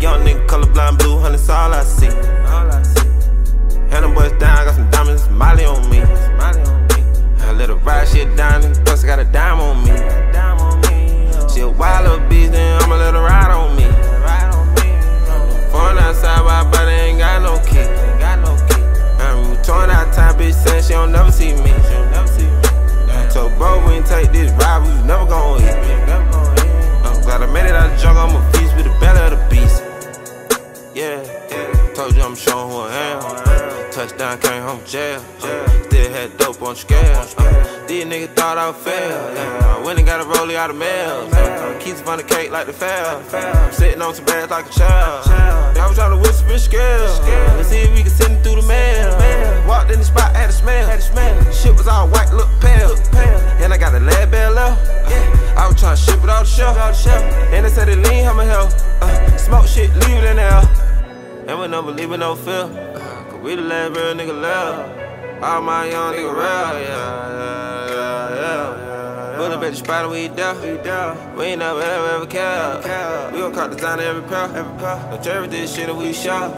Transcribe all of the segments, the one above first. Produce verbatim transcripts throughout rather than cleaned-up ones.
Young nigga colorblind blue, honey, that's all I see. All I see. Hand them boys down, got some diamonds, Molly on me. I let her ride, she a diamond, plus I got a dime on me. She a wild little bitch, then I'ma let her ride on me. Foreign outside, but but ain't got no kick. I'm torn out time, bitch saying she don't never see me. I told bro, we ain't take this ride, we was never gon' eat. I'm glad I made it out of the jungle, I'm a feast with the belly of the beast. Yeah, told you I'm showing who I am. Touchdown, came home jail. Still had dope on scale. These niggas thought I would fail. I went and got a rollie out of mail. Keys on the cake like the fail. Sitting on some bags like a child. I was trying to whisper and scale. Let's see if we can send it through the mail. Walked in the spot, had a smell. Shit was all white, look pale. And I got a lead bell left. I was trying to ship it off the shelf. And they said it lean, how my health. Smoke shit, leave it in there. And we never leaving no fear. Cause we the last real nigga left. All my young nigga real, yeah, yeah, yeah, yeah. Pull up at the spot and we down. We ain't never ever ever cared. We gon' call designer every pair. Don't cherry this shit and we shop.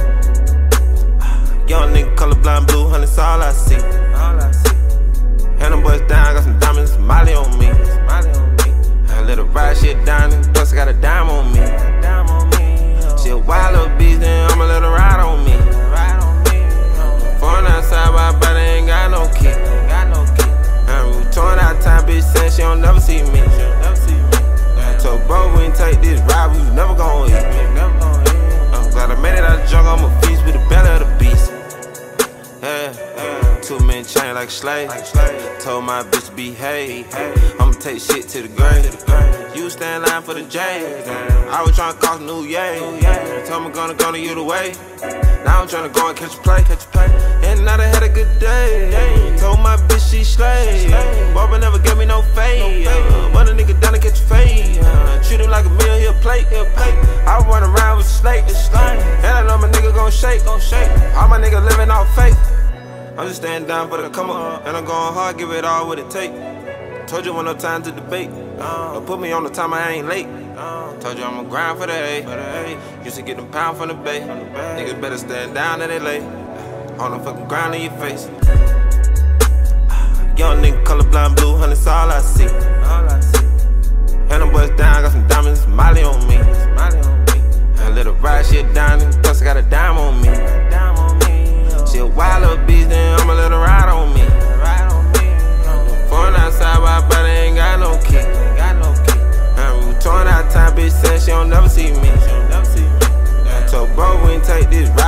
Young nigga colorblind blue, honey, that's all I see. Hand them boys down, got some diamonds, Molly on me. I let her ride, she a diamond, plus I got a dime on me. She a wild little bitch, then I'ma let her ride on me. Foreign outside, but but ain't got no kick. I'm torn out time, bitch saying she don't never see me. I told bro, we ain't take this ride, we was never gon' eat. I'm glad I made it out of the jungle, I'm a feast with the belly of the beast. Yeah, two men chain like a slave. Told my bitch to behave. I'ma take shit to the grave. You stand line for the J. I was tryna cost new yay. Told me gonna go to you the way. Now I'm tryna go and catch a play. And now they had a good day. Told my bitch she slay. Barbara never gave me no fade. But a nigga down to catch a fade. Treat him like a meal, he'll plate. I run around with a slate. And I know my nigga gon' shake. All my niggas living off faith. I'm just staying down for the come up. And I'm going hard, give it all what it take. Told you when no time to debate. Don't put me on the time I ain't late. Told you I'ma grind for the A. Used to get them pound from the bay. Niggas better stand down and they lay. On the fucking ground in your face. Young nigga colorblind blue, honey, that's all I see. Hand them boys down, got some diamonds, Molly on me. I let her ride, she a diamond, plus I got a dime on me. She a wild little bitch, then I'ma let her ride on me. Foreign outside, but but ain't got no kick. I'm torn out time, bitch saying she don't never see me. I told bro, we ain't take this ride.